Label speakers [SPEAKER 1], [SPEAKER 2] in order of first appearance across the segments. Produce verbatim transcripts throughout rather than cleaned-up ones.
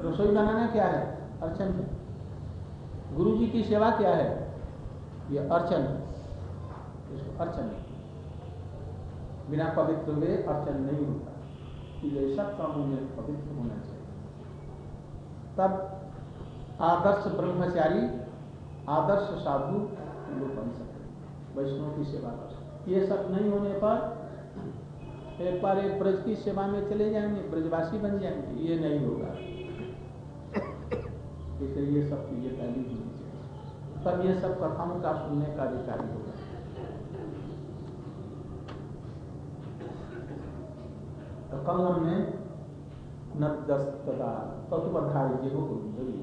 [SPEAKER 1] रसोई बनाना क्या है? अर्चन है। गुरु जी की सेवा क्या है? ये अर्चन है, इसको अर्चन है। बिना पवित्र हुए अर्चन नहीं होता, इसलिए सब कामों में पवित्र होना चाहिए। तब आदर्श ब्रह्मचारी, आदर्श साधु लोग बन सकते, वैष्णव की सेवा कर सकते। ये सब नहीं होने पर एक बार एक ब्रज की सेवा में चले जाएंगे, ब्रजवासी बन जाएंगे, ये नहीं होगा। इसलिए ये सब चीजें पहली होनी चाहिए, तब ये सब कथाओं का सुनने का अधिकारी होगा। तो कल हमने नवदस्तता तत्वधारी जीवों को बुझी।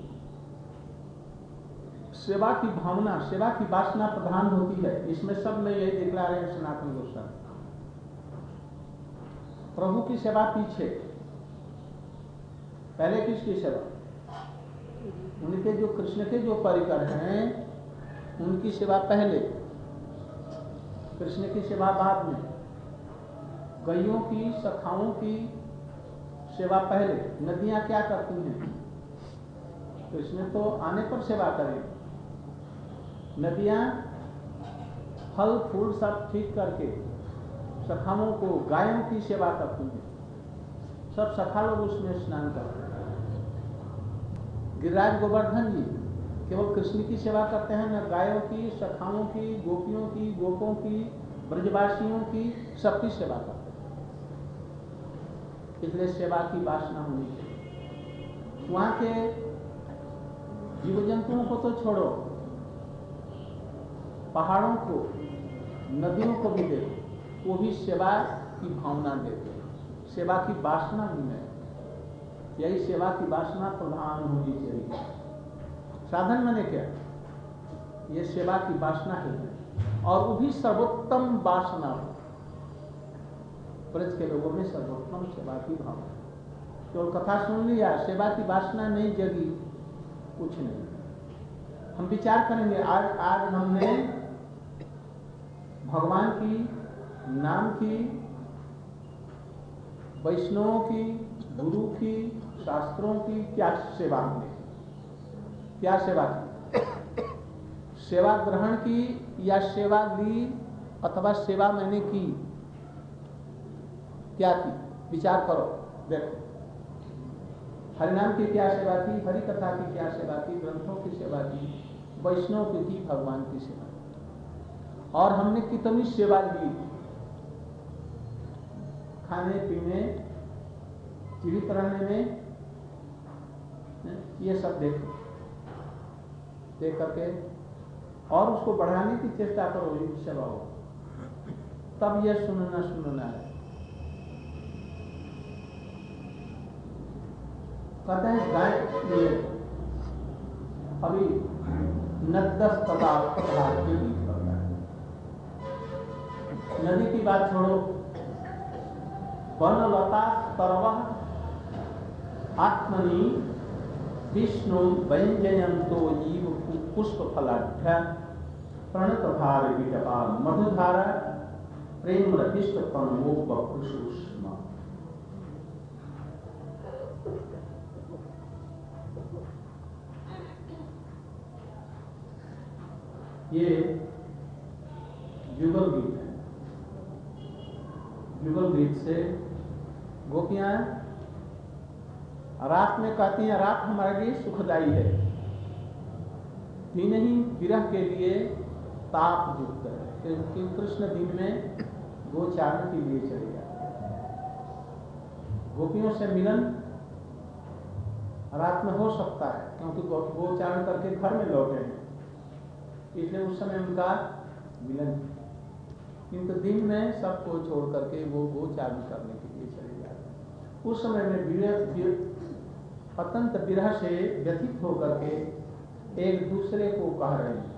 [SPEAKER 1] सेवा की भावना, सेवा की वासना प्रधान होती है। इसमें सब में यही दिखला रहे हैं सनातन गोस्वामी। प्रभु की सेवा पीछे, पहले किसकी सेवा? उनके जो कृष्ण के जो परिकर हैं उनकी सेवा पहले, कृष्ण की सेवा बाद में। गैयों की, सखाओं की सेवा पहले। नदियां क्या करती हैं? कृष्ण तो आने पर सेवा करें। नदियां फल फूल सब ठीक करके सखाओं को, गायों की सेवा करती हैं। सब सखा लोग उसमें स्नान करते हैं। गिरिराज गोवर्धन जी केवल कृष्ण की सेवा करते हैं, न गायों की, सखाओं की, गोपियों की, गोपों की, ब्रजवासियों की, सबकी सेवा करते हैं। इसलिए सेवा की वासना होनी चाहिए। वहां के जीव जंतुओं को तो छोड़ो, पहाड़ों को, नदियों को भी देखो, वो भी सेवा की भावना देते हैं। सेवा की वासना उनमें, यही सेवा की वासना प्रधान होनी चाहिए। साधन माने क्या? ये सेवा की वासना है, और वो भी सर्वोत्तम वासना हो। ब्रज के लोगों में सर्वोत्तम सेवा की भावना। केवल कथा सुन लिया, सेवा की वासना नहीं जगी, कुछ नहीं। हम विचार करेंगे, आज आज हमने भगवान की, नाम की, वैष्णवों की, गुरु की, शास्त्रों की क्या सेवा हमने, क्या सेवा की? सेवा ग्रहण की या सेवा ली, अथवा सेवा मैंने की, क्या की? विचार करो, देखो। हरिनाम की क्या सेवा की, हरि कथा की क्या सेवा की, ग्रंथों की सेवा की, वैष्णव की की, भगवान की सेवा की। और हमने कितनी सेवा ली, खाने पीने, जीवित रहने में, ये सब देखो, देख करके और उसको बढ़ाने की चेष्टा करो, ये सेवा हो। तब ये सुनना सुनना है। कहते हैं गाय, ये अभी नदस पदार्थ पदार्थ की गीत करता है। नदी की बात छोड़ो, वन लता तरवः आत्मनि विष्णु व्यंजयंतो जीव पुष्प फलाढ्य प्रणत भार विटपा मधुधारा प्रेम रतिष्ठ परमो बपुषुष्मा। ये युगल गीत है। युगल गीत से गोपियां रात में कहती हैं, रात हमारे लिए सुखदायी है, दिन ही विरह के लिए ताप युक्त है। क्योंकि कृष्ण दिन में गोचारण के लिए चले जाते हैं। गोपियों से मिलन रात में हो सकता है, क्योंकि गोचारण करके घर में लौटे हैं, इसलिए उस समय उनका मिलन। किंतु दिन में सबको छोड़ करके वो गोचारण करने के लिए चले जाते हैं। उस समय में विरह, अत्यंत विरह से व्यथित होकर के एक दूसरे को कह रहे हैं,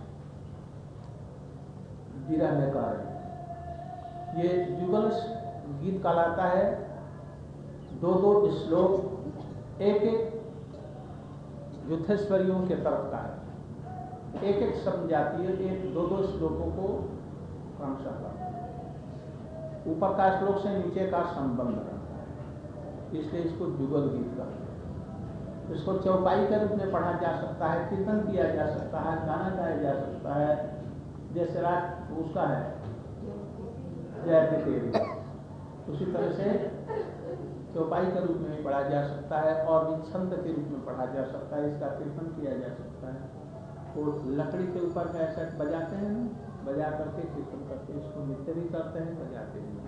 [SPEAKER 1] विरह में कह रहे हैं। ये युगल गीत कहलाता है। दो दो श्लोक एक एक युद्धेश्वरियों के तरफ का है, एक एक शब्द जाती है, एक दो दो श्लोकों को क्रमशः, ऊपर का श्लोक से नीचे का संबंध रहता है, इसलिए इसको युगल गीत कहते हैं। इसको चौपाई के रूप में पढ़ा जा सकता है, कीर्तन किया जा सकता है, गाना गाया जा सकता है, जैसे रात उसका है जयति तेरी, उसी तरह से चौपाई के रूप में पढ़ा जा सकता है और भी छंद के रूप में पढ़ा जा सकता है, इसका कीर्तन किया जा सकता है। वो लकड़ी के ऊपर ऐसा बजाते हैं, बजा करके कीर्तन करते हैं, इसको नृत्य भी करते हैं, बजाते हैं।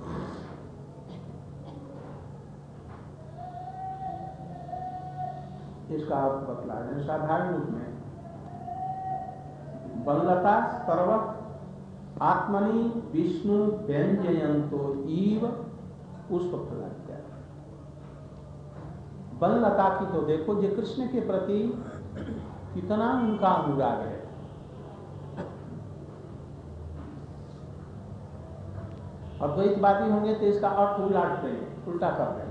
[SPEAKER 1] इसका अर्थ बतला है साधारण रूप में, बल्लता सर्व आत्मनि विष्णु व्यंजयंतो ईव पुष्प फलात्या। बल्लता की तो देखो, जो कृष्ण के प्रति कितना उनका अनुराग है। अद्वैतवादी होंगे तो इसका अर्थ उलट देंगे, उल्टा कर देंगे।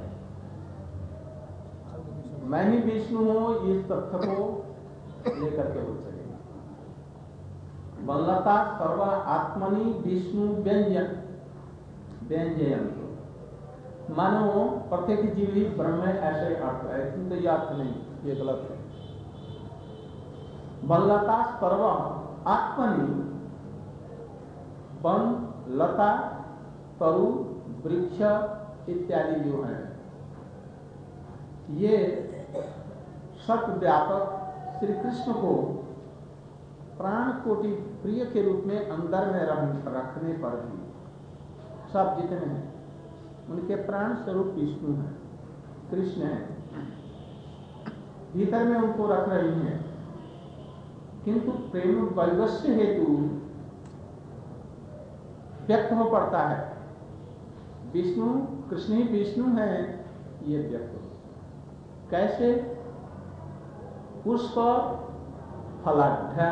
[SPEAKER 1] मैं ही विष्णु हूं, इस तथ्य को लेकर के हो चलेगा। बल्लता सर्व आत्मनि विष्णु व्यंजन व्यंजयन, मानो प्रत्येक जीव ही ब्रह्म है, ऐसे अर्थ है, किंतु यह अर्थ नहीं, ये गलत है। बल्लता सर्व आत्मनि, वन, लता, तरु, वृक्ष इत्यादि जो है, ये सर्वव्यापक श्री कृष्ण को प्राण कोटि प्रिय के रूप में अंदर में रखने पर भी सब जितने हैं उनके प्राण स्वरूप विष्णु है, कृष्ण है, भीतर में उनको रख रही हैं, किंतु प्रेम वैवस्य हेतु व्यक्त हो पड़ता है। विष्णु कृष्ण ही विष्णु है, ये व्यक्त हो कैसे? पुष्प फलाढ्य,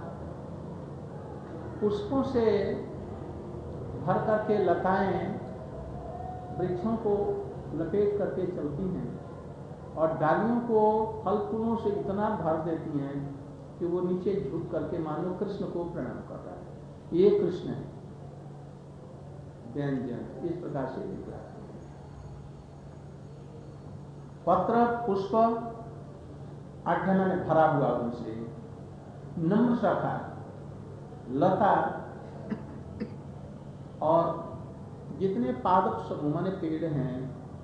[SPEAKER 1] पुष्पों से भर करके लताएं वृक्षों को लपेट करके चलती हैं और डालियों को फल फूलों से इतना भर देती हैं कि वो नीचे झुक करके मानो कृष्ण को प्रणाम कर रहा है। ये कृष्ण है, व्यंजन इस प्रकार से निकला। पत्र पुष्प आठ्य मैंने भरा हुआ उनसे, नम्र शाखा, लता और जितने पादप समूह माने पेड़ हैं,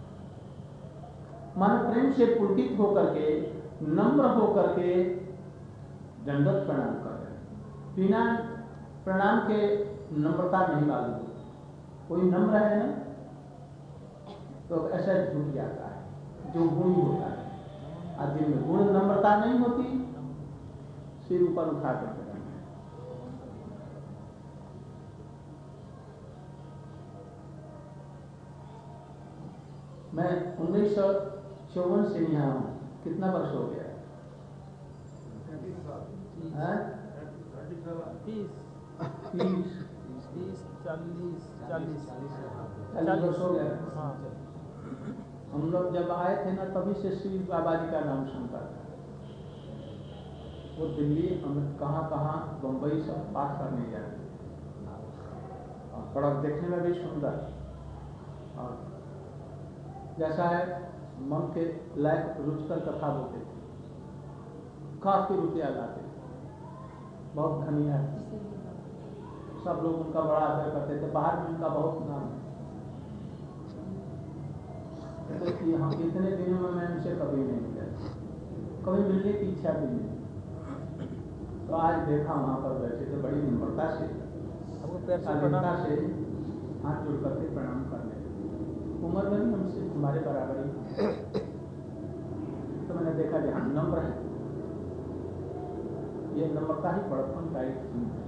[SPEAKER 1] मन प्रेम से पुलकित होकर के, नम्र होकर के दंडवत प्रणाम कर रहे हैं। बिना प्रणाम के नम्रता नहीं मालूम। कोई नम्र है ना तो ऐसा झुक जाता है, जो गुण होता है। और जिनमें गुण नम्रता नहीं होती, सिर ऊपर उठा करके रखना है। मैं उन्नीस सौ चौवन से यहाँ हूँ, कितना वर्ष हो गया? तीस
[SPEAKER 2] तीस चालीस चालीस
[SPEAKER 1] चालीस वर्ष हो गया।
[SPEAKER 2] हाँ,
[SPEAKER 1] हम लोग जब आए थे ना, तभी से श्री बाबा जी का नाम सुनता था। वो दिल्ली कहाँ कहाँ बम्बई सब पाठ करने जाते, और बड़ा देखने में भी सुंदर, और जैसा है मन के लायक रुचकर कथा बोलते थे, काफी रुपया लाते थे, बहुत धनी है, सब लोग उनका बड़ा आदर करते थे, बाहर में उनका बहुत नाम है। तो यहाँ इतने दिनों में मैं उनसे कभी नहीं मिला, कभी मिलने की इच्छा भी नहीं। तो आज देखा वहाँ पर बैठे थे, बड़ी निम्रता से, शालीनता से हाथ जोड़ करके प्रणाम करने। उम्र में भी हमसे हमारे बराबर ही। तो मैंने देखा जहाँ नम्र है, ये नम्रता ही बड़पन का एक चिन्ह है।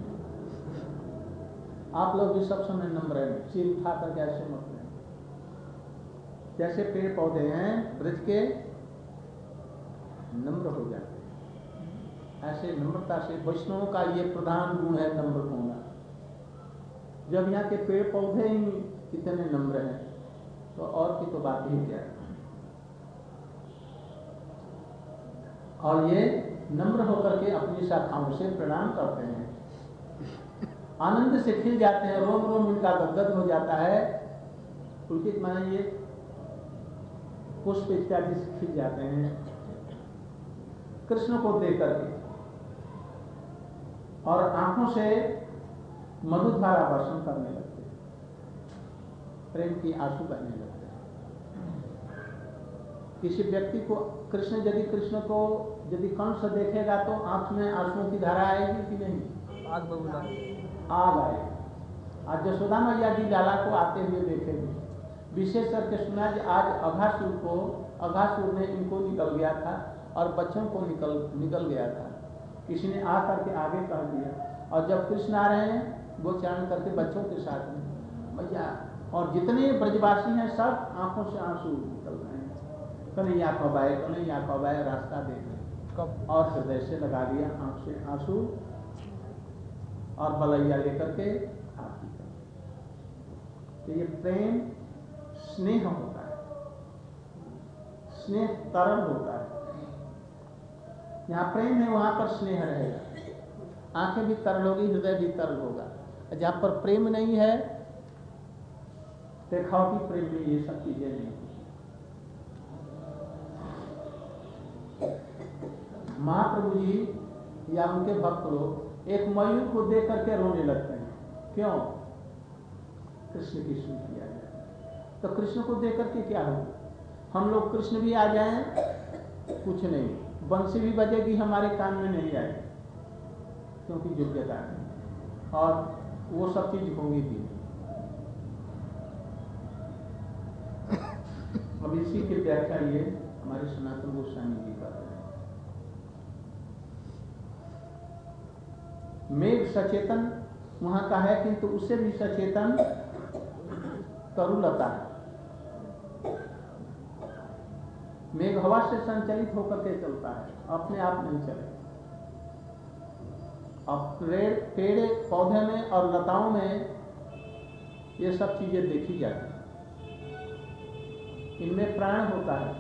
[SPEAKER 1] आप लोग भी सब समय नम्र हैं, सिर उठा करके ऐसे मत लें। जैसे पेड़ पौधे हैं ब्रज के, नम्र हो जाते हैं, ऐसे नम्रता से वैष्णवों का ये प्रधान गुण है, नम्र होना। जब यहाँ के पेड़ पौधे ही कितने नम्र हैं, तो और की तो बात ही क्या है। और ये नम्र होकर के अपनी शाखाओं से प्रणाम करते हैं, आनंद से खिल जाते हैं, रोम रोम इनका गदगद हो जाता है। पुलकित माने ये पुष्प इत्यादि से खिल जाते हैं, कृष्ण को देख करके और आंखों से मधुधारा वर्षण करने लगते हैं, प्रेम की आंसू बहने लगते हैं। किसी व्यक्ति को कृष्ण यदि कृष्ण को यदि कंस देखेगा तो आंख में आंसुओं की धारा आएगी कि नहीं?
[SPEAKER 2] आग बबूला
[SPEAKER 1] आग आएगी। आज यशोदा मैया जी लाला को आते हुए देखेंगे, विशेष करके सुना कि आज अघासुर को अघासुर ने इनको निकल गया था और बच्चों को निकल निकल गया था। किसी ने आ करके आगे कह दिया, और जब कृष्ण आ रहे हैं गोचारण करके बच्चों के साथ में मैया, और जितने ब्रजवासी हैं सब आंखों से आंसू निकल रहे हैं। कन्हैया कब आए, कन्हैया कब आए, रास्ता देख रहे
[SPEAKER 2] कब
[SPEAKER 1] और हृदय से लगा दिया आंख से आंसू और बलैया लेकर के आरती कर। तो ये प्रेम स्नेह होता है, स्नेह तरल होता है। जहाँ प्रेम है वहां पर स्नेह रहेगा, आंखें भी तरल होगी, हृदय भी तरल होगा। जहाँ पर प्रेम नहीं है, दिखावटी प्रेम में ये सब चीजें नहीं होती। महाप्रभु जी या उनके भक्त लोग एक मयूर को देख करके रोने लगते हैं। क्यों? कृष्ण की स्तुति किया जाए तो कृष्ण को देख करके क्या होगा? हम लोग कृष्ण भी आ जाएं कुछ नहीं, बंसी भी बजेगी हमारे कान में नहीं आएगी, क्योंकि योग्यता नहीं, और वो सब चीज होंगी भी नहीं। अब इसी की व्याख्या ये हमारे सनातन गोस्वामी जी कर रहे हैं। मेघ सचेतन वहां का है, किंतु उससे भी सचेतन तरुलता है। मेघ हवा से संचालित होकर के चलता है, अपने आप नहीं चले। अब पेड़ पेड़ पौधे में और लताओं में ये सब चीजें देखी जाती हैं, इनमें प्राण होता है।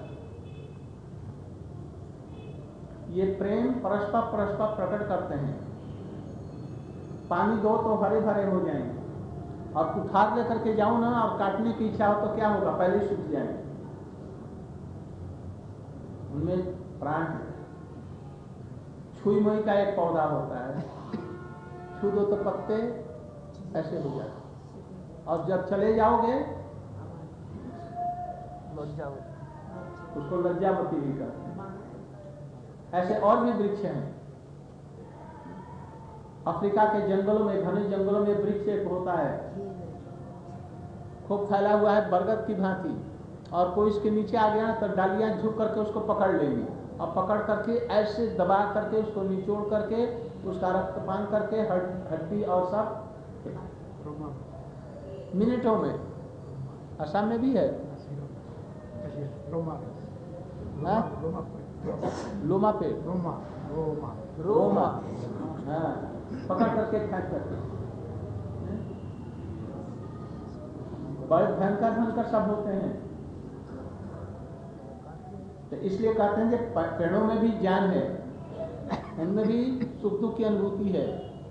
[SPEAKER 1] ये प्रेम परस्पर परस्पर प्रकट करते हैं। पानी दो तो हरे भरे हो जाएंगे, और कुठार लेकर के जाओ ना और काटने की इच्छा हो तो क्या होगा? पहले ही सूख जाएंगे। उनमें प्राण है। छुई मुई का एक पौधा होता है, छू दो तो पत्ते ऐसे हो जाते, और जब चले जाओगे उसको लज्जावती भी करते हैं। ऐसे और भी वृक्ष हैं। अफ्रीका के जंगलों में, घने जंगलों में वृक्ष एक होता है, खूब फैला हुआ है बरगद की भांति, और कोई इसके नीचे आ गया तो डालियां झुक करके उसको पकड़ लेंगी, और पकड़ करके ऐसे दबा करके उसको निचोड़ करके उसका रक्तपान करके हड्डी और सब मिनटों में। असम में भी है
[SPEAKER 3] रोमा
[SPEAKER 1] लोमा पे
[SPEAKER 3] रोमा रोमा
[SPEAKER 1] रोमा हाँ, पकड़ करके फेंक करके बड़े भयंकर भयंकर सब होते हैं। तो इसलिए कहते हैं कि पेड़ों में भी जान है, उनमें भी सुख दुख की अनुभूति है।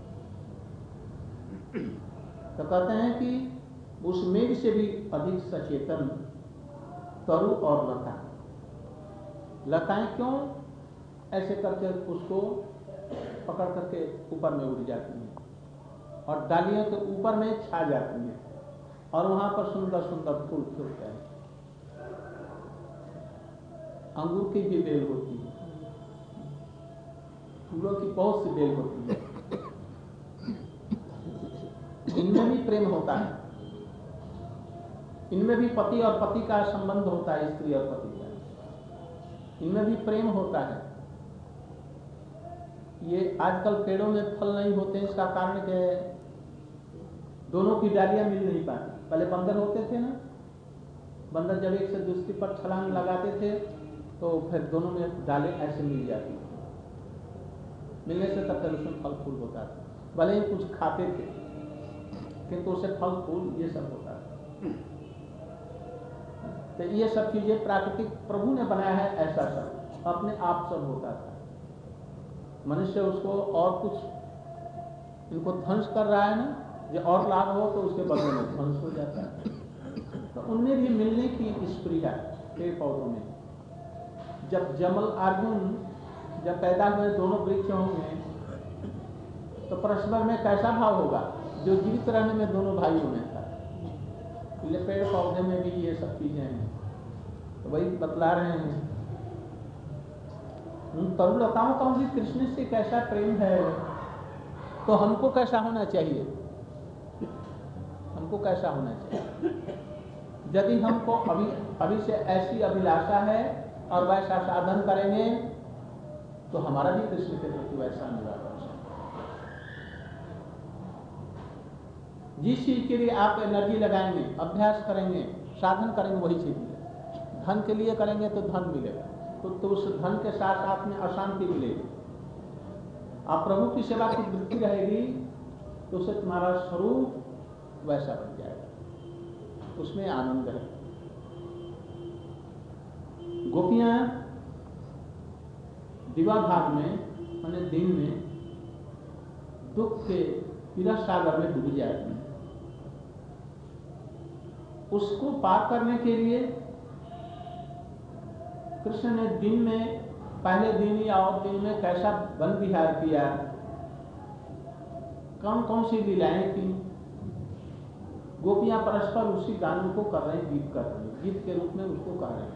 [SPEAKER 1] तो कहते हैं कि उस मेघ से भी अधिक सचेतन तरु और लता। लताएं क्यों ऐसे करके उसको पकड़ करके ऊपर में उड़ जाती हैं और डालियों के ऊपर में छा जाती हैं, और वहां पर सुंदर सुंदर फूल खिलते हैं। अंगूर की भी बेल होती है, फूलों की बहुत सी बेल होती है। इनमें भी प्रेम होता है, इनमें भी पति और पति का संबंध होता है, स्त्री और पति का, इनमें भी प्रेम होता है। ये आजकल पेड़ों में फल नहीं होते हैं, इसका कारण क्या है? दोनों की डालियां मिल नहीं पाती। पहले बंदर होते थे ना, बंदर जब एक से दूसरी पर छलांग लगाते थे तो फिर दोनों में डालें ऐसे मिल जाती थी। मिलने से तब तक उसमें फल फूल होता था, भले ही कुछ खाते थे किंतु उसे फल फूल ये सब होता था। तो ये सब चीजें प्राकृतिक प्रभु ने बनाया है, ऐसा सब अपने आप सब होता था। मनुष्य उसको और कुछ इनको ध्वंस कर रहा है ना, जो और लाभ हो तो उसके बदले में ध्वंस हो जाता है। तो उनमें भी मिलने की स्प्रिया पेड़ पौधों में। जब जमल अर्जुन जब पैदा हुए दोनों वृक्ष होंगे तो परस्पर में कैसा भाव होगा जो जीवित रहने में दोनों भाइयों में था। इसलिए पेड़ पौधे में भी ये सब चीजें हैं, तो वही बतला रहे हैं। उन तरुलताओं का भी कृष्ण से कैसा प्रेम है, तो हमको कैसा होना चाहिए, हमको कैसा होना चाहिए। यदि हमको अभी अभी से ऐसी अभिलाषा है और वैसा साधन करेंगे तो हमारा भी कृष्ण के प्रति वैसा अनुराग है। जिस चीज के लिए आप एनर्जी लगाएंगे, अभ्यास करेंगे, साधन करेंगे, वही चीज मिलेगा। धन के लिए करेंगे तो धन मिलेगा, तो, तो उस धन के साथ साथ में अशांति मिलेगी। आप प्रभु की सेवा की वृत्ति रहेगी तो उससे तुम्हारा स्वरूप वैसा बन जाएगा, उसमें आनंद है। गोपियां दिवा भाग में माने दिन में दुख के विरह सागर में डूब जाती हैं। उसको पार करने के लिए कृष्ण ने दिन में, पहले दिन या और दिन में कैसा वन विहार किया, कौन कौन सी लीलाएं की। गोपियां परस्पर उसी गान को कर रहे हैं, गीत कर रहे हैं, गीत के रूप में उसको कह रहे हैं।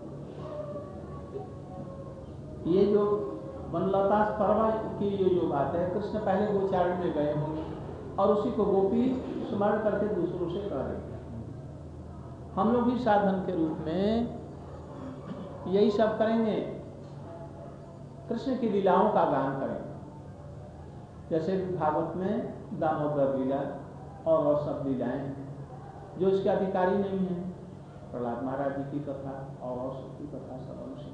[SPEAKER 1] ये जो वनलता पर्व की ये जो बात है, कृष्ण पहले गोचारण में गए होंगे और उसी को गोपी स्मरण करके दूसरों से कह रहे हैं। हम लोग भी साधन के रूप में यही सब करेंगे, कृष्ण की लीलाओं का गान करेंगे। जैसे भागवत में दामोदर लीला और और सब लीलाएं हैं जो इसके अधिकारी नहीं है। प्रहलाद महाराज जी की कथा और और सबकी कथा सब अनुष्ठान।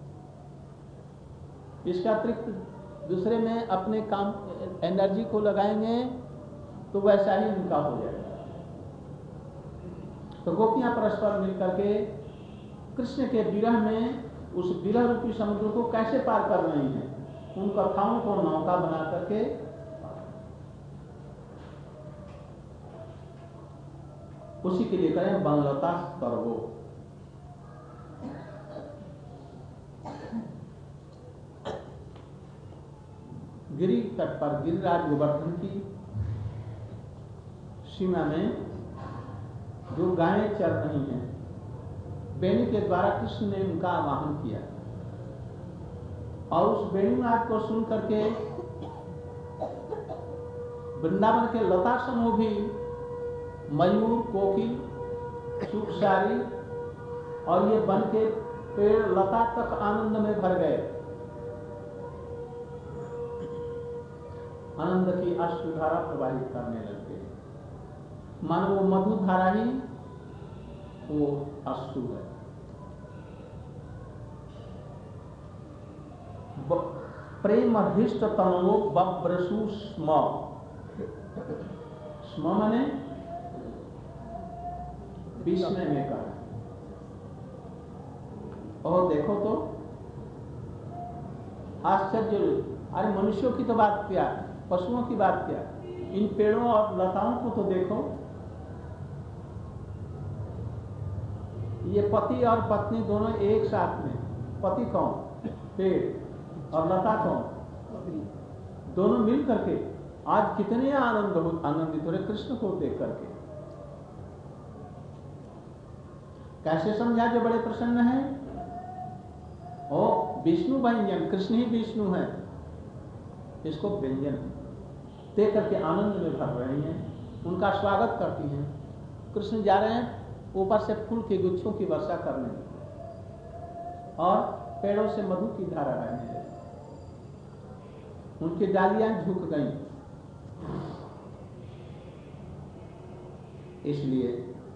[SPEAKER 1] इसका अतिरिक्त दूसरे में अपने काम एनर्जी को लगाएंगे तो वैसा ही उनका हो जाएगा। तो गोपियां परस्पर मिलकर के कृष्ण के विरह में उस विरह रूपी समुद्र को कैसे पार कर रही हैं, उन कथाओं को नौका बना करके उसी के लिए करें वनलता पर्वो। गिरी तट पर गिरिराज गोवर्धन की सीमा में जो गायें चल रही हैं, वेणु के द्वारा कृष्ण ने उनका आवाहन किया और उस वेणुनाद को सुन करके वृंदावन के लता समूह भी मयूर, कोकिल, सुखसारी और ये वन के पेड़ लता तक आनंद में भर गए। आनंद की अश्रुधारा प्रवाहित करने लगे, मानो वो मधुधारा ही वो अश्रु है। प्रेम हृष्ट तनो बब्रसु स्म, स्म माने विस्मय में कहा। और देखो तो आश्चर्य, अरे मनुष्यों की तो बात क्या, पशुओं की बात क्या, इन पेड़ों और लताओं को तो देखो। ये पति और पत्नी दोनों एक साथ में, पति कौन, पेड़, और लता कौन, दोनों मिल करके आज कितने आनंद हो आनंदित हो रहे कृष्ण को देख करके। कैसे समझा जो बड़े प्रसन्न हैं। ओ विष्णु व्यंजन, कृष्ण ही विष्णु है, इसको व्यंजन देख करके आनंद में भर रही हैं, उनका स्वागत करती हैं। कृष्ण जा रहे हैं ऊपर से फूल के गुच्छों की वर्षा करने और पेड़ों से मधु की धारा बहने लगी, उनकी डालियां झुक गईं। इसलिए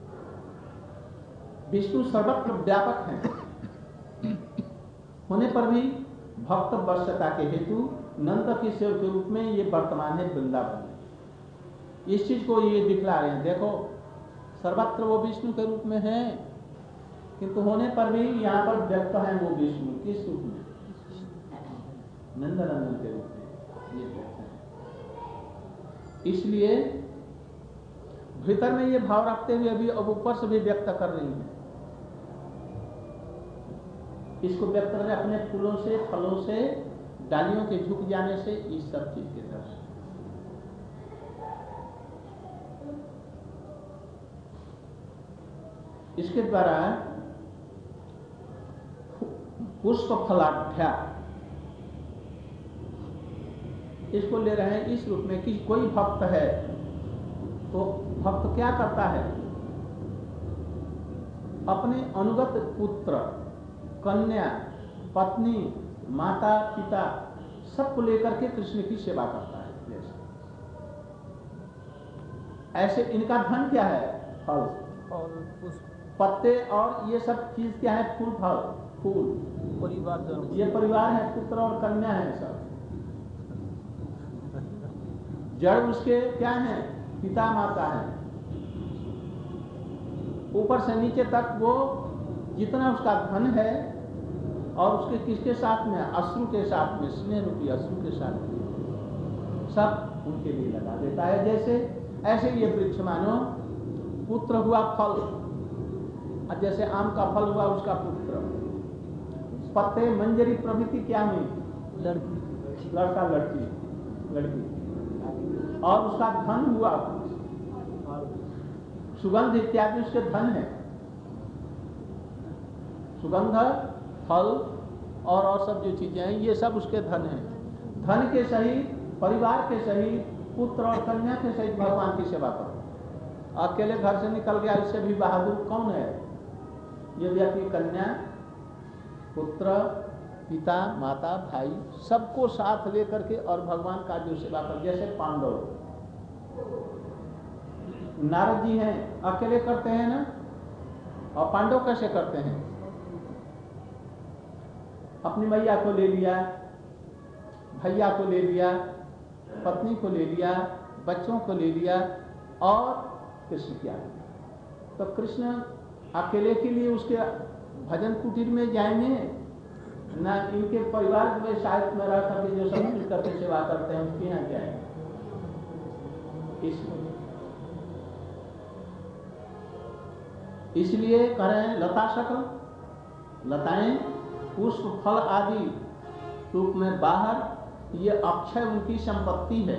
[SPEAKER 1] विष्णु सर्वत्र व्यापक हैं, होने पर भी भक्त वर्षता के हेतु नंद की सेव के रूप में ये वर्तमान है वृंदावन में। इस चीज को ये दिखला रहे हैं, देखो सर्वत्र वो विष्णु के रूप में है, किंतु होने पर भी यहाँ पर व्यक्त है वो विष्णु किस रूप में, नंदनंदन के रूप में ये व्यक्त है। इसलिए भीतर में ये भाव रखते हुए अभी अब ऊपर से भी व्यक्त कर रही है। इसको व्यक्त करें अपने फूलों से, फलों से डालियों के झुक जाने से इस सब चीज के दर्शन। इसके द्वारा पुष्प फलाढ्या इसको ले रहे हैं इस रूप में कि कोई भक्त है तो भक्त क्या करता है, अपने अनुगत पुत्र, कन्या, पत्नी, माता, पिता सबको लेकर के कृष्ण की सेवा करता है। जैसे ऐसे इनका धन क्या है, फल,
[SPEAKER 2] फल, पुष्प,
[SPEAKER 1] पत्ते और ये सब चीज क्या है, फूल, फल, फूल,
[SPEAKER 2] परिवार जन,
[SPEAKER 1] ये परिवार है, पुत्र और कन्या है सब। जड़ उसके क्या है, पिता माता है। ऊपर से नीचे तक वो जितना उसका धन है और उसके किसके साथ में, अश्रु के साथ में, स्नेह रूपी अश्रु के साथ में सब उनके लिए लगा देता है। जैसे ऐसे ये वृक्ष मानो पुत्र हुआ फल, जैसे आम का फल हुआ उसका पुत्र, पत्ते, मंजरी प्रभृति क्या हुई,
[SPEAKER 2] लड़की,
[SPEAKER 1] लड़का लड़की, लड़की, और उसका धन हुआ सुगंध इत्यादि उसके धन है। सुगंध, फल और और सब जो चीजें हैं ये सब उसके धन हैं। धन के सहित, परिवार के सहित, पुत्र और कन्या के सहित भगवान की सेवा करो। अकेले घर से निकल गया इससे भी बहादुर कौन है? यदि अपनी कन्या, पुत्र, पिता, माता, भाई सबको साथ लेकर के और भगवान का जो सेवा कर, जैसे पांडव, नारद जी हैं अकेले करते हैं ना, और पांडव कैसे करते हैं? अपनी मैया को ले लिया, भैया को ले लिया, पत्नी को ले लिया, बच्चों को ले लिया और कृष्ण किया। तो कृष्ण अकेले के लिए उसके भजन कुटीर में जाएंगे ना, इनके परिवार में शायद में रह करके जो सब मिल करके सेवा करते हैं उसके यहाँ जाएंगे। इसलिए इसलिए कह रहे हैं लता शकल, लताएं, पुष्प, फल आदि रूप में बाहर, ये अक्षय उनकी संपत्ति है।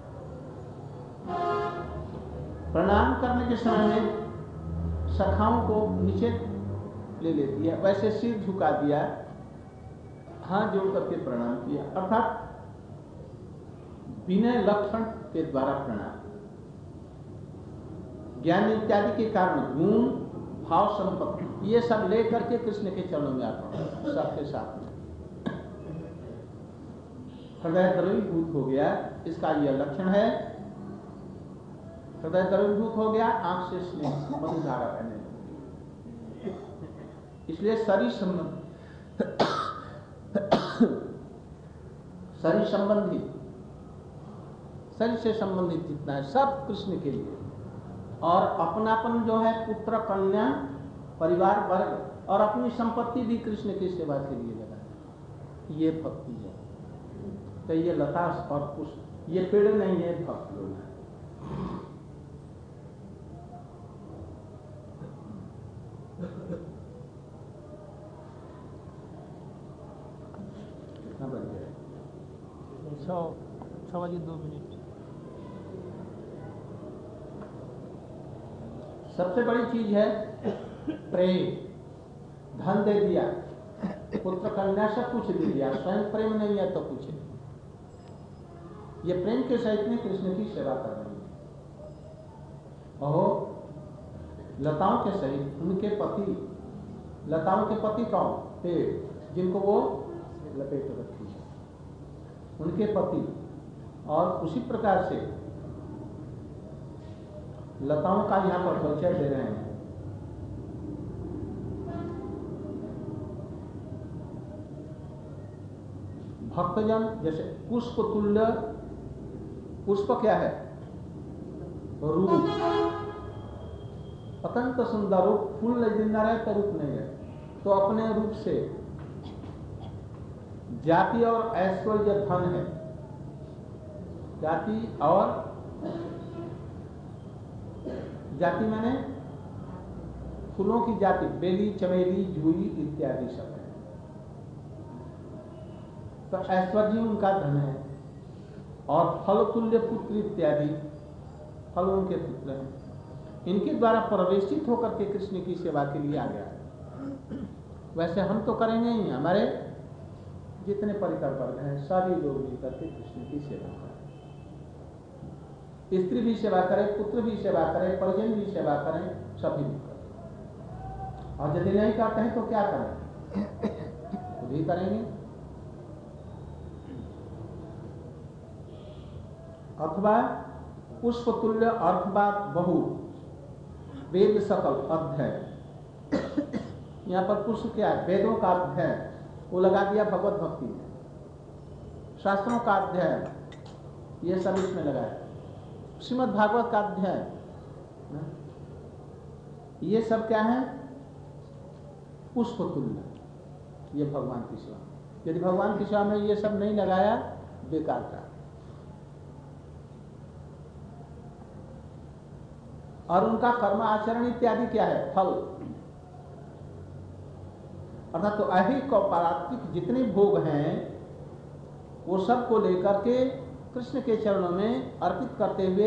[SPEAKER 1] प्रणाम करने के समय में सखाओं को नीचे ले लेती है, वैसे सिर झुका दिया, हाथ जोड़ करके प्रणाम किया, अर्थात विनय लक्षण के द्वारा प्रणाम। ज्ञान इत्यादि के कारण गुण, भाव, संपत्ति ये सब लेकर के कृष्ण के चरणों में आता है सबके साथ में। हृदय द्रवीभूत हो गया, इसका यह लक्षण है। हृदय द्रवीभूत हो गया, आंख से स्नेह मधुधारा बहने लगी। इसलिए शरीर संबंध शरीर संबंधी, शरीर से संबंधित जितना है सब कृष्ण के लिए, और अपनापन जो है पुत्र, कन्या, परिवार वर्ग और अपनी संपत्ति भी कृष्ण की सेवा के लिए लगा। ये भक्ति है। तो ये लता और पुष्प, ये पेड़ नहीं है, भक्त लोग हैं। कितना बज गया?
[SPEAKER 2] छः छः बजे दो मिनट।
[SPEAKER 1] सबसे बड़ी चीज है प्रेम। धन दे दिया, पुत्र, कन्या सब कुछ दे दिया, स्वयं प्रेम नहीं है तो कुछ नहीं। ये प्रेम के सहित में कृष्ण की सेवा कर रही है। और लताओं के सहित उनके पति, लताओं के पति कौन? पेड़, जिनको वो लपेट रखी है, उनके पति। और उसी प्रकार से लताओं का यहाँ पर परिचय दे रहे हैं। भक्तजन जैसे पुष्प तुल्य, पुष्प क्या है? रूप, अत्यंत सुंदर रूप। फूल नहीं जिंदा रहे तो रूप नहीं है, तो अपने रूप से जाति और ऐश्वर्य धन है। जाति और जाति माने फूलों की जाति, बेली, चमेली, जूही इत्यादि सब है। तो ऐश्वर्य उनका धन है और फल तुल्य पुत्र इत्यादि फल उनके पुत्र हैं। इनके द्वारा प्रवेशित होकर के कृष्ण की सेवा के लिए आ गया है। वैसे हम तो करेंगे ही, हमारे जितने परिकर वर्ग हैं सभी लोग मिलकर के कृष्ण की सेवा करें। स्त्री भी सेवा करे, पुत्र भी सेवा करे, परिजन भी सेवा करें, सभी भी करें। और यदि नहीं करते हैं तो क्या करें? तो भी करेंगे। अथवा पुष्पतुल्य अर्थवाद बहु वेद सकल अध्यय। यहाँ पर पुष्प क्या है? वेदों का अध्यय, वो लगा दिया भगवत भक्ति में। शास्त्रों का अध्यय ये सब इसमें लगाया। श्रीमद् भागवत का अध्यय, ये सब क्या है? पुष्पतुल्य, ये भगवान की सेवा। यदि भगवान की सेवा में ये सब नहीं लगाया, बेकार का। और उनका कर्म आचरण इत्यादि क्या है? फल। अर्थात तो ऐहिक और पारमार्थिक जितने भोग हैं वो सब को लेकर के कृष्ण के चरणों में अर्पित करते हुए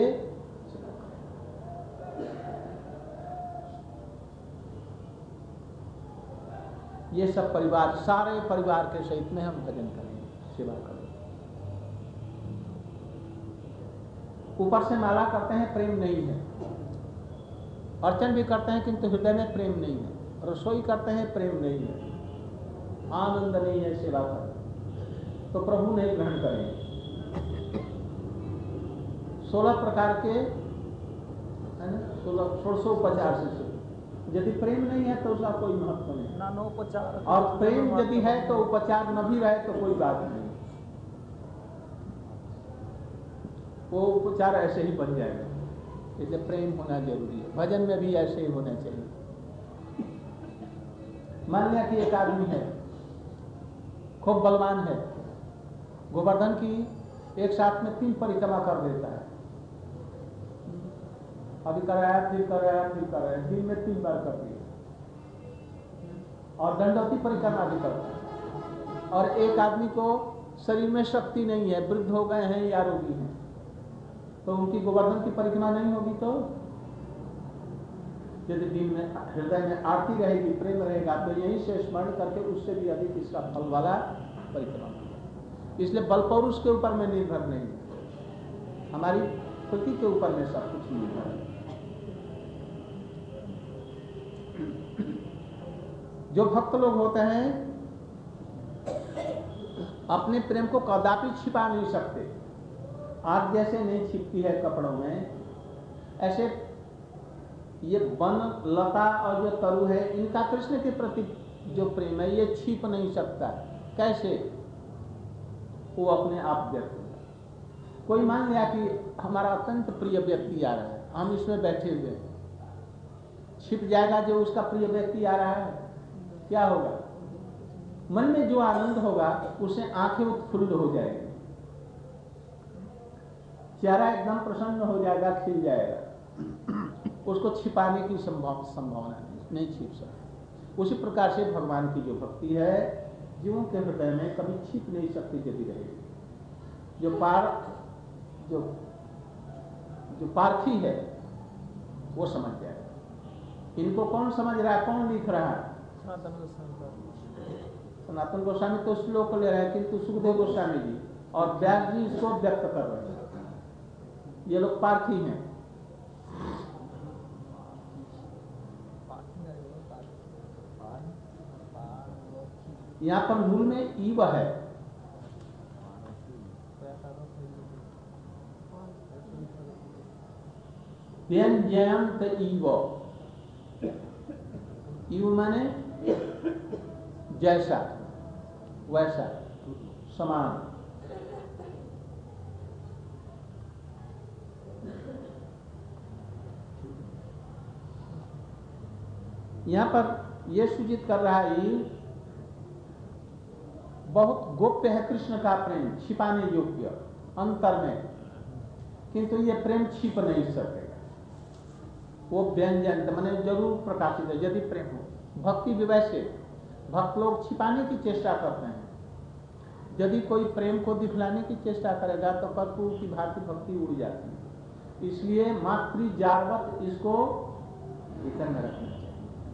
[SPEAKER 1] ये सब परिवार, सारे परिवार के सहित में हम भजन करेंगे, सेवा करेंगे। ऊपर से माला करते हैं, प्रेम नहीं है। अर्चन भी करते हैं किंतु हृदय में प्रेम नहीं है। रसोई करते हैं, प्रेम नहीं है, आनंद नहीं है सेवा कर, तो प्रभु नहीं ग्रहण करेंगे। सोलह प्रकार के है ना, सोलह षोडशोपचार से यदि प्रेम नहीं है तो उसका कोई महत्व नहीं।
[SPEAKER 2] नानोपचार।
[SPEAKER 1] और प्रेम यदि है तो उपचार न भी रहे तो कोई बात नहीं, वो उपचार ऐसे ही बन जाएगा। इसलिए प्रेम होना जरूरी है। भजन में भी ऐसे ही होना चाहिए। मान लिया कि एक आदमी है, खूब बलवान है, गोवर्धन की एक साथ में तीन परिक्रमा कर देता है। अभी कराया, फिर कराया, फिर कराया, दिन में तीन बार कर दिया। और दंडवती परिक्रमा भी करता है। और एक आदमी को शरीर में शक्ति नहीं है, वृद्ध हो गए हैं या रोगी हैं, तो उनकी गोवर्धन की परिक्रमा नहीं होगी। तो यदि दिन में हृदय में आरती रहेगी, प्रेम रहेगा, तो यहीं से स्मरण करके उससे भी अधिक इसका फल वाला परिक्रमा। इसलिए बल पौरुष के ऊपर में निर्भर नहीं, हमारी कृति के ऊपर में सब कुछ निर्भर है। जो भक्त लोग होते हैं अपने प्रेम को कदापि छिपा नहीं सकते। आग जैसे नहीं छिपती है कपड़ों में, ऐसे ये वन लता और जो तरु है, इनका कृष्ण के प्रति जो प्रेम है ये छिप नहीं सकता। कैसे? वो अपने आप व्यक्त होगा। कोई मान लिया कि हमारा अत्यंत प्रिय व्यक्ति आ रहा है, हम इसमें बैठे हुए हैं, छिप जाएगा जो उसका प्रिय व्यक्ति आ रहा है, क्या होगा? मन में जो आनंद होगा उससे आंखें उत्फुल्ल हो जाएगी, चेहरा एकदम प्रसन्न हो जाएगा, खिल जाएगा। उसको छिपाने की संभावना नहीं, नहीं छिप सकती। उसी प्रकार से भगवान की जो भक्ति है जीवों के हृदय में कभी छिप नहीं सकती, यदि रहेगी। जो पार जो जो पार्थी है वो समझ जाएगा। इनको कौन समझ रहा है, कौन लिख रहा है?
[SPEAKER 2] सनातन गोस्वामी।
[SPEAKER 1] सनातन गोस्वामी तो श्लोक ले रहे हैं, किंतु सुखदेव गोस्वामी जी और व्यास जी इसको व्यक्त कर रहे हैं। ये लोग पार्थी हैं। यहाँ पर मूल में ईव है। व्यंजयंत ईव, ईव माने जैसा, वैसा, समान। यहाँ पर यह सूचित कर रहा है बहुत गोप्य है कृष्ण का प्रेम, छिपाने योग्य अंतर में, किंतु ये प्रेम छिप नहीं सकेगा। वो व्यंजन माने जरूर प्रकाशित है यदि प्रेम हो। भक्ति भी वैसे, भक्त लोग छिपाने की चेष्टा करते हैं, यदि कोई प्रेम को दिखलाने की चेष्टा करेगा तो कर्पूर की भांति भक्ति उड़ जाती है। इसलिए मातृ जावत इसको भीतर में रखना चाहिए,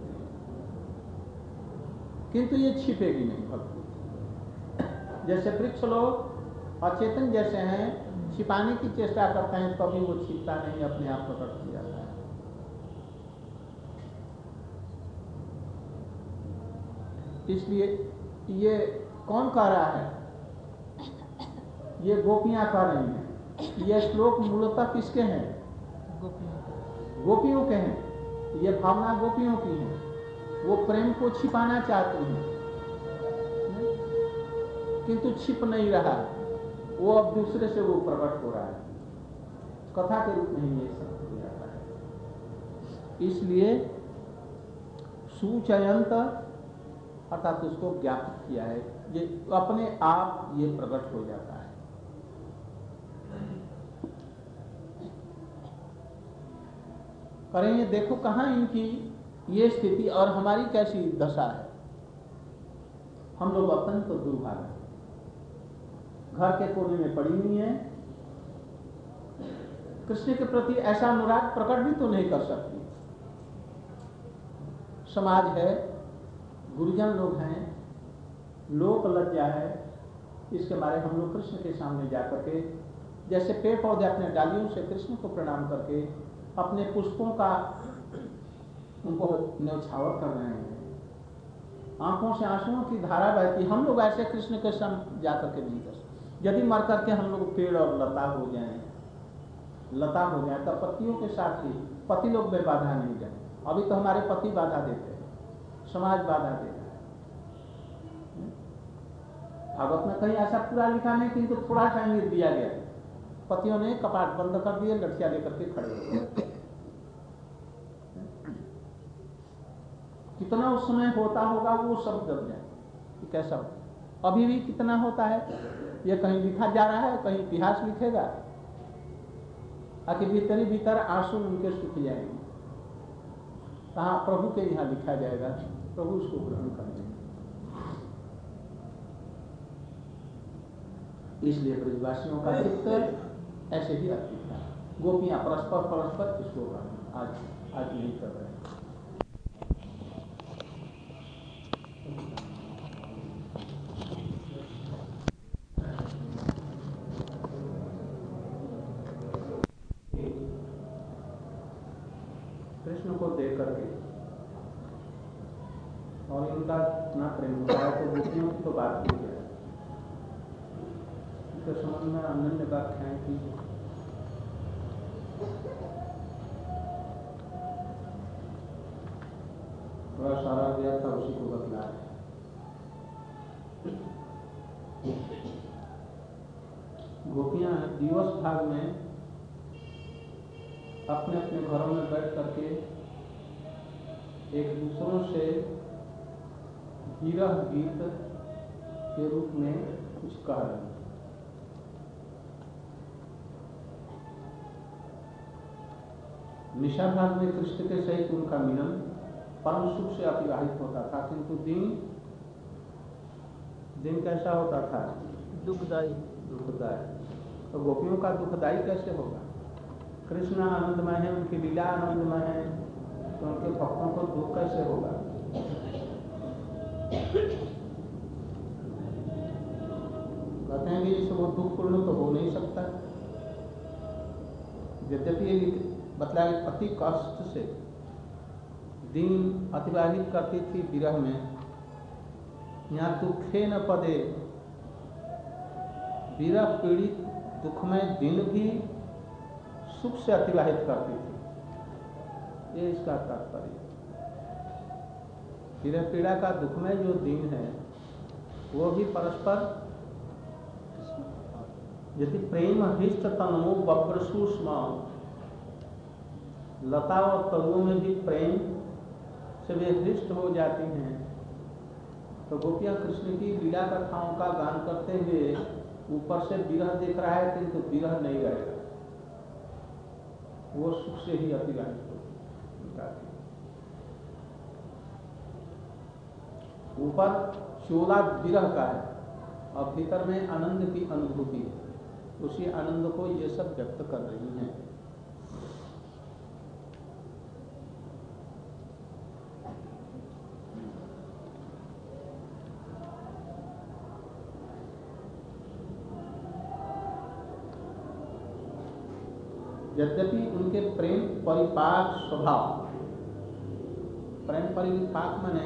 [SPEAKER 1] किंतु ये छिपेगी नहीं भक्ति। जैसे वृक्ष लोग अचेतन जैसे हैं, छिपाने की चेष्टा करते हैं कभी वो छिपता नहीं, अपने आप प्रकट हो जाता है। इसलिए ये कौन कह रहा है? ये गोपियां कह रही हैं। ये श्लोक मूलतः किसके हैं? गोपियों के हैं। ये भावना गोपियों की है। वो प्रेम को छिपाना चाहती हैं, किंतु छिप नहीं रहा, वो अब दूसरे से वो प्रकट हो रहा है, कथा के रूप में ही ये सब हो जाता है। इसलिए सूचयंत अर्थात उसको ज्ञापित किया है, ये अपने आप ये प्रकट हो जाता है। करेंगे देखो कहां इनकी ये स्थिति और हमारी कैसी दशा है। हम लोग अत्यंत तो दुर्भाग्य, घर के कोने में पड़ी हुई है, कृष्ण के प्रति ऐसा अनुराग प्रकट भी तो नहीं कर सकती। समाज है, गुरुजन लोग हैं, लोक लज्जा है, इसके मारे हम लोग कृष्ण के सामने जाकर के जैसे पेड़ पौधे अपने डालियों से कृष्ण को प्रणाम करके अपने पुष्पों का उनको न्यौछावर कर रहे हैं, आंखों से आंसुओं की धारा बहती, हम लोग ऐसे कृष्ण के सामने जाकर के नहीं कर सकते। यदि मर करके हम लोग पेड़ और लता हो जाएं, लता हो जाए तो पतियों के साथ ही पति लोग में बाधा नहीं जाए। अभी तो हमारे पति बाधा देते हैं, समाज बाधा देता है। भागवत में कहीं ऐसा पूरा लिखा नहीं, किंतु तो थोड़ा सा इंगित दिया गया, पतियों ने कपाट बंद कर दिए, लठियां लेकर के खड़े हो गए। कितना उस समय होता होगा वो सब दब जाए कि कैसा होता। अभी भी कितना होता है ये कहीं लिखा जा रहा है, कहीं इतिहास लिखेगा, आखिर भीतर ही भीतर आंसू उनके सूख जाएंगे। कहाँ प्रभु के यहाँ लिखा जाएगा, प्रभु उसको ग्रहण कर लेंगे। इसलिए ब्रजवासियों का चित्त ऐसे ही अर्पित था। गोपियां परस्पर परस्पर इसको आज आज नहीं कर रहे हैं। कृष्ण को देख करके और इनका इतना प्रेम होता है तो गोपियों की तो बात नहीं है। इनके संबंध में अनन्य व्याख्याएं की, थोड़ा सारा गया था उसी को बदला है। गोपियां दिवस भाग में अपने अपने घरों में बैठ करके एक दूसरों से विरह गीत के रूप में कुछ कह रहे हैं। निशा भाग में कृष्ण के सहित उनका मिलन परम सुख से अतिवाहित होता था, किंतु दिन दिन कैसा होता था?
[SPEAKER 2] दुखदायी
[SPEAKER 1] दुखदायी। तो गोपियों का दुखदायी कैसे होगा? कृष्ण आनंदमय है, उनकी लीला आनंदमय है, तो उनके भक्तों को दुख कैसे होगा? कहते हैं कि इससे वो दुखपूर्ण तो हो नहीं सकता। यद्यपि ये बतलाए अति कष्ट से दिन अतिवाहित करती थी विरह में, यहाँ दुखे न पदे, विरह पीड़ित दुखमय दिन भी सुख से अतिवाहित करती थी, ये इसका तात्पर्य। विरह पीड़ा का दुखमय जो दिन है वो भी परस्पर, यदि प्रेम हृष्ट तनु बब्रसु स्म, लता और तरुओं में भी प्रेम से वे हृष्ट हो जाती हैं, तो गोपियां कृष्ण की लीला कथाओं का गान करते हुए ऊपर से विरह देख रहा है, किंतु विरह नहीं रहेगा, वो सुख से ही अतिवाहित होती। ऊपर शोला विरह का है, और भीतर में आनंद की अनुभूति है, उसी आनंद को ये सब व्यक्त कर रही हैं। यद्यपि उनके प्रेम परिपाक स्वभाव, प्रेम परिपाक माने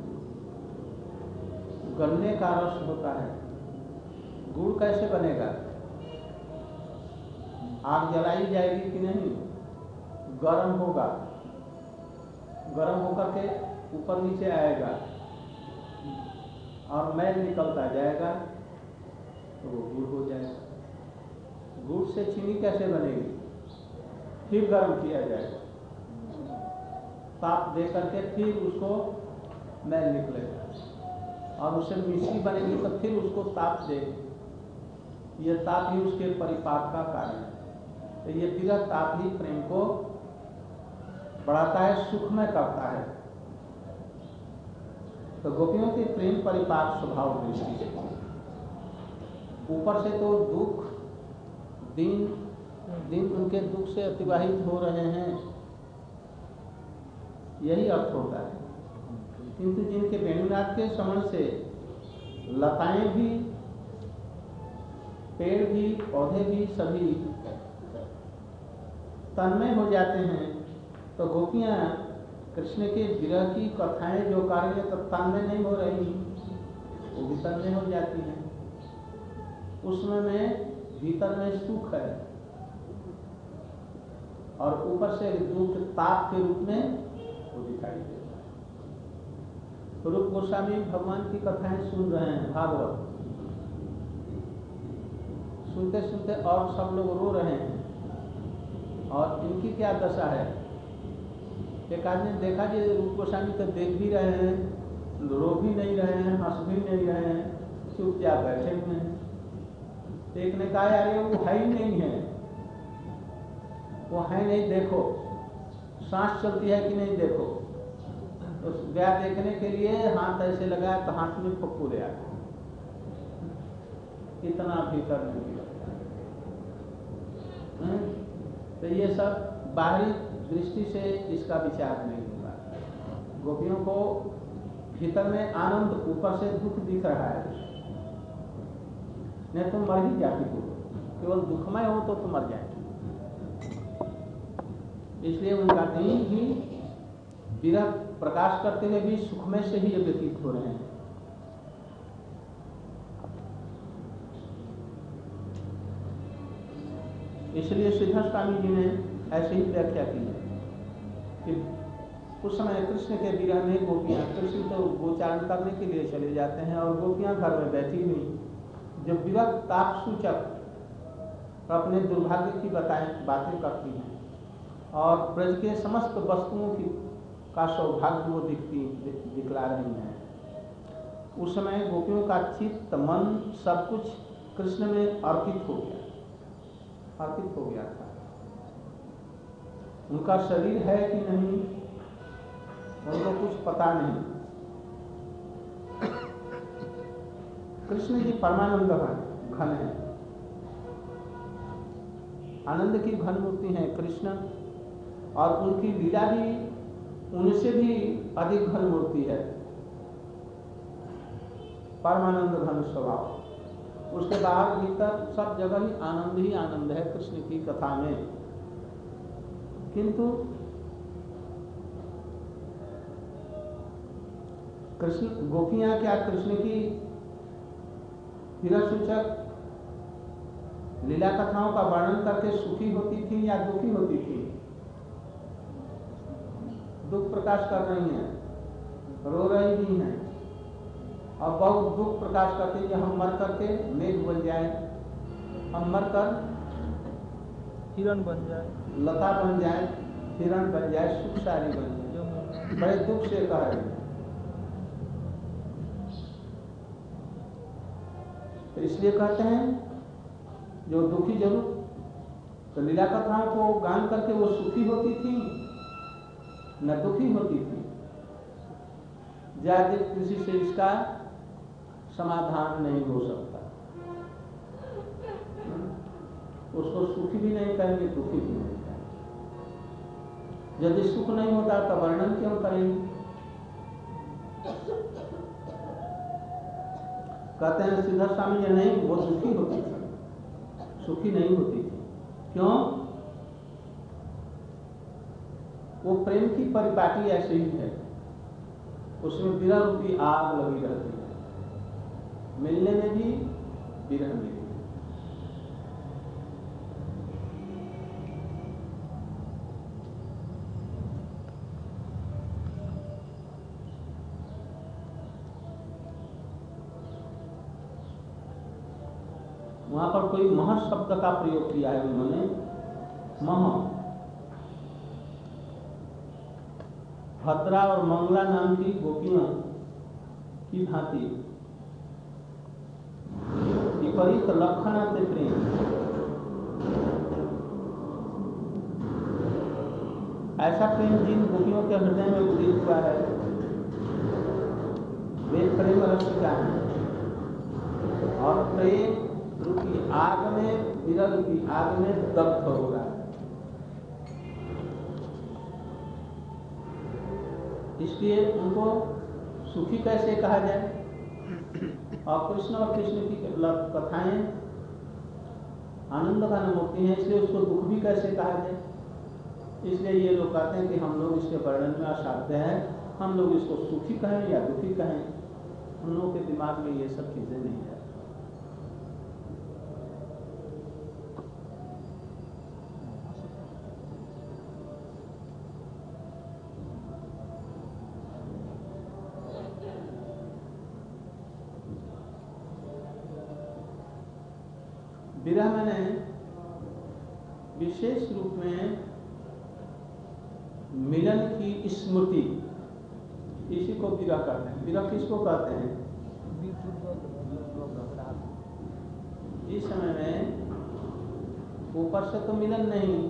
[SPEAKER 1] गन्ने का रस होता है, गुड़ कैसे बनेगा? आग जलाई जाएगी कि नहीं? गर्म होगा, गर्म होकर के ऊपर नीचे आएगा और मैल निकलता जाएगा तो वो गुड़ हो जाएगा। गुड़ से चीनी कैसे बनेगी? फिर गर्म किया जाएगा, ताप दे करके फिर उसको मैल निकलेगा और उससे मिश्री बनेगी तो फिर उसको ताप दे। ये ताप ही उसके परिपाक का कारण है। तो ये विरह ताप ही प्रेम को बढ़ाता है, सुखमय करता है। तो गोपियों के प्रेम परिपाक स्वभाव दृष्टि से ऊपर से तो दुख, दिन दिन उनके दुख से अतिवाहित हो रहे हैं, यही अर्थ होता है। किंतु जिनके वेणुनाथ के श्रवण से लताएं भी, पेड़ भी, पौधे भी सभी तन्मय हो जाते हैं, तो गोपियां कृष्ण के विरह की कथाएं जो कार्य तब तन्मय नहीं हो रही, वो भी तन्मय हो जाती हैं। उसमें में भीतर में सुख है और ऊपर से दुख ताप के रूप में वो दिखाई देता है। रूप गोस्वामी भगवान की कथाएं सुन रहे हैं, भागवत सुनते सुनते और सब लोग रो रहे हैं, और इनकी क्या दशा है? एक आदमी ने देखा कि रूप गोस्वामी तो देख भी रहे हैं, रो भी नहीं रहे हैं, हंस भी नहीं रहे हैं, चुपचाप बैठे हुए हैं। एक ने कहा यार वो है ही नहीं है, वो है नहीं, देखो सांस चलती है कि नहीं देखो। तो गया देखने के लिए, हाथ ऐसे लगाया तो हाथ में फुक्कुर आ गया, इतना भीतर नहीं लगता। तो ये सब बाहरी दृष्टि से इसका विचार नहीं होगा। गोपियों को भीतर में आनंद, ऊपर से दुख दिख रहा है, नहीं तो मर ही जाती हो, केवल दुखमय हो तो तुम मर जाएंगे। इसलिए उनका दिन ही विरह प्रकाश करते हुए भी सुखमय से ही ये व्यतीत हो रहे हैं। इसलिए श्रीधर स्वामी जी ने ऐसे ही व्याख्या की है कि उस समय कृष्ण के विरह में गोपियां, कृष्ण तो गोचारण करने के लिए चले जाते हैं और गोपियां घर में बैठी हुई जो विरह ताप सूचक अपने दुर्भाग्य की बताएं बातें करती हैं और ब्रज के समस्त वस्तुओं की का सौभाग्य वो दिखती दिखला रही हैं। उस समय गोपियों का चित्त, मन सब कुछ कृष्ण में अर्पित हो गया अर्पित हो गया था। उनका शरीर है कि नहीं उनको कुछ पता नहीं। कृष्ण जी परमानंद घन है, आनंद की घन मूर्ति है कृष्ण, और उनकी लीला भी उनसे भी अधिक घन मूर्ति है, परमानंद घन स्वभाव। उसके बाहर भीतर सब जगह ही आनंद ही आनंद है कृष्ण की कथा में। किंतु कृष्ण गोपियां क्या कृष्ण की विरह सूचक लीला कथाओं का वर्णन करके सुखी होती थी या दुखी होती थी? दुख प्रकाश कर रही हैं, रो रही भी हैं, और बहुत दुख प्रकाश करते हैं कि हम मर करके मेघ बन जाए, हम मर कर
[SPEAKER 2] हिरण बन जाए,
[SPEAKER 1] लता बन जाए, हिरण बन जाए, सुख सारी बन जाए, बड़े दुख से कह रहे हैं। तो इसलिए कहते हैं जो दुखी जरूर, तो लीला कथाओं को गान करके वो सुखी होती थी न दुखी होती थी। ज्यादा किसी से इसका समाधान नहीं हो सकता। उसको सुखी भी नहीं कहेंगे, दुखी भी नहीं कहेंगे। यदि सुख नहीं होता तो वर्णन क्यों करेंगे? कहते हैं श्रीधर स्वामी जी, नहीं, वो दुखी होती थी, सुखी नहीं होती थी। क्यों? वो प्रेम की परिपाटी ऐसे ही है, उसमें विरह रूपी आग लगी रहती है, मिलने में भी विरह में भी। वहां पर कोई मह शब्द का प्रयोग किया है उन्होंने, मह। भद्रा और मंगला नाम की गोपियों की भांति विपरीत लक्षणा से प्रेम, ऐसा प्रेम जिन गोपियों के हृदय में उदित हुआ है वे प्रेम रसिका है, और प्रेम रूपी आग में, विरह रूपी आग में दग्ध हो रहा है। इसलिए उनको सुखी कैसे कहा जाए? और कृष्ण और कृष्ण की कथाएं आनंद का मूर्ति हैं, इसलिए उसको दुख भी कैसे कहा जाए? इसलिए ये लोग कहते हैं कि हम लोग इसके वर्णन में असाध्य है, हम लोग इसको सुखी कहें या दुखी कहें, हम लोगों के दिमाग में ये सब चीजें नहीं है। विरह मैंने विशेष रूप में मिलन की स्मृति, इसी को विरह कहते हैं। विरह किसको कहते हैं? इस समय में ऊपर से तो मिलन नहीं,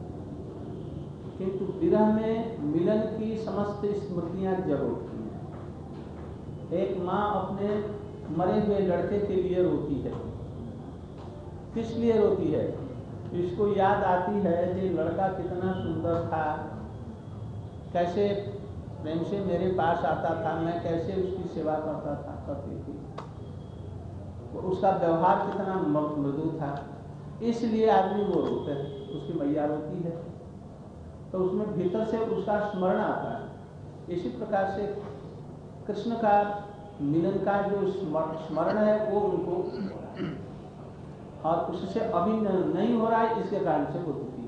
[SPEAKER 1] किंतु विरह में मिलन की समस्त स्मृतियां जग उठती हैं। एक माँ अपने मरे हुए लड़के के लिए रोती है। किस लिए रोती है? इसको याद आती है कि लड़का कितना सुंदर था, कैसे प्रेम से मेरे पास आता था, मैं कैसे उसकी सेवा करता था करती थी, उसका व्यवहार कितना मृदु था, इसलिए आदमी वो रोते हैं, उसकी मैया रोती है, तो उसमें भीतर से उसका स्मरण आता है। इसी प्रकार से कृष्ण का मिलन का जो स्मरण है वो उनको, और उससे अभी नहीं हो रहा है, इसके कारण से वो दुखी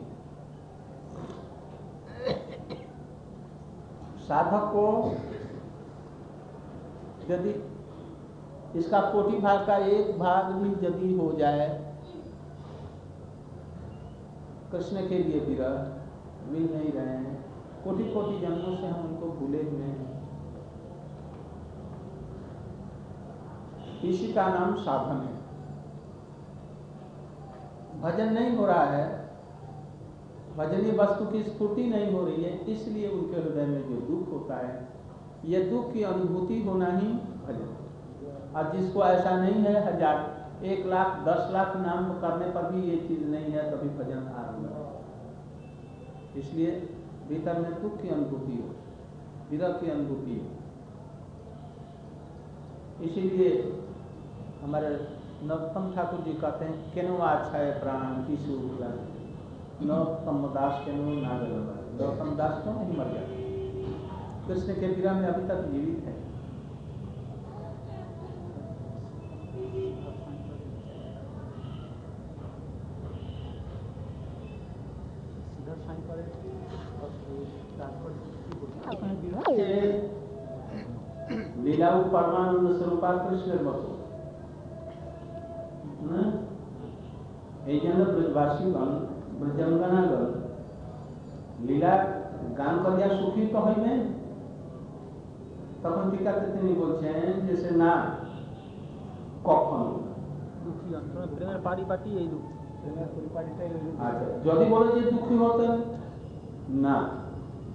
[SPEAKER 1] है। साधक को यदि इसका कोटि भाग का एक भाग भी यदि हो जाए, कृष्ण के लिए विरह मिल नहीं रहे हैं, कोटि कोटि जन्मों से हम उनको भूले हुए हैं, इसी का नाम साधन है। भजन नहीं हो रहा है, भजनीय वस्तु की स्फूर्ति नहीं हो रही है, इसलिए उनके हृदय में जो दुख होता है, यह दुख की अनुभूति होना ही भजन। और जिसको ऐसा नहीं है, हजार एक लाख दस लाख नाम करने पर भी ये चीज नहीं है, तभी भजन आरंभ है। इसलिए भीतर में दुख की अनुभूति हो, विरह की अनुभूति हो। इसीलिए हमारे नरोत्तम ठाकुर जी कहते हैं, केनो अच्छा है प्राण की सुख, नरोत्तम दास केनो नागर। नरोत्तम दास क्यों नहीं मर गया? कृष्ण के विरह में अभी तक जीवित है। लीलाऊ परमानंद स्वरूपा कृष्ण बसो এই জন্য ব্রজবাসীগণ ব্রজাঙ্গনাগণ লীলা গান করিয়া সুখী তো হইবেন। তখন টিকাতে তিনি বলছেন যে সে না, কখনো
[SPEAKER 2] দুঃখী হন, প্রেমের পারিপাটি এই দুঃখ, প্রেমের পরিপাটিটাই এই দুঃখ।
[SPEAKER 1] আচ্ছা, যদি বলে যে দুঃখী হতেন না,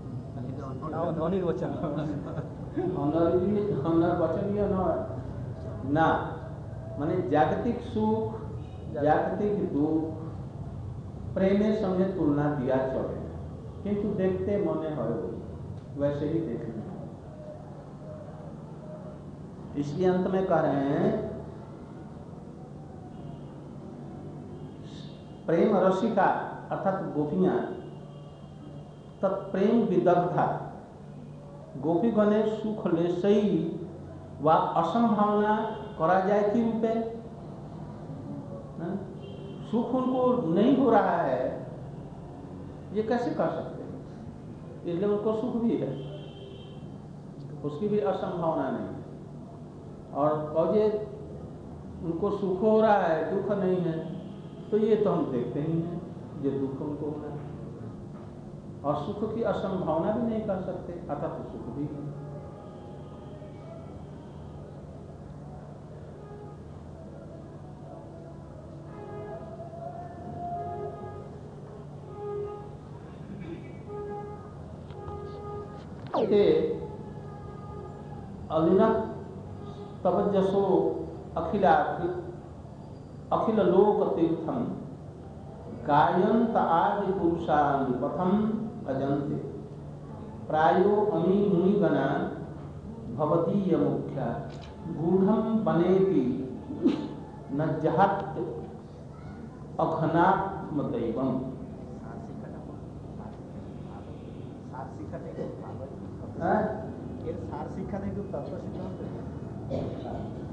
[SPEAKER 2] অনির্বচন
[SPEAKER 1] অনির্বচনীয় নয়। ना माने जागतिक सुख जागतिक दुख प्रेमे संगे तुलना दिया चले किंतु देखते मने है वैसे ही देखना। इसलिए अंत में कह रहे हैं प्रेम रसिका अर्थात गोपियां तत्प्रेम विदग्धा गोपी गणे सुख ले सही व असंभावना करा जाए कि रूपे सुख उनको नहीं हो रहा है ये कैसे कर सकते हैं? इसलिए उनको सुख भी है उसकी भी असंभावना नहीं है और कहे उनको सुख हो रहा है दुख नहीं है तो ये तो हम देखते ही हैं जो दुख उनको हो रहा है और सुख की असंभावना भी नहीं कर सकते अतः तो सुख भी है। अलिनक तपजसो अखिला अखिल लोक तीर्थम गायंत आदि पुरुषान पथम अजंते प्रायो अमी मुनिगणा भवतीय मुख्या गूढ़म बनेति न जहत अघनात्मदैवम।
[SPEAKER 2] এর সার শিক্ষা থেকে তত্ত্ব সিদ্ধান্ত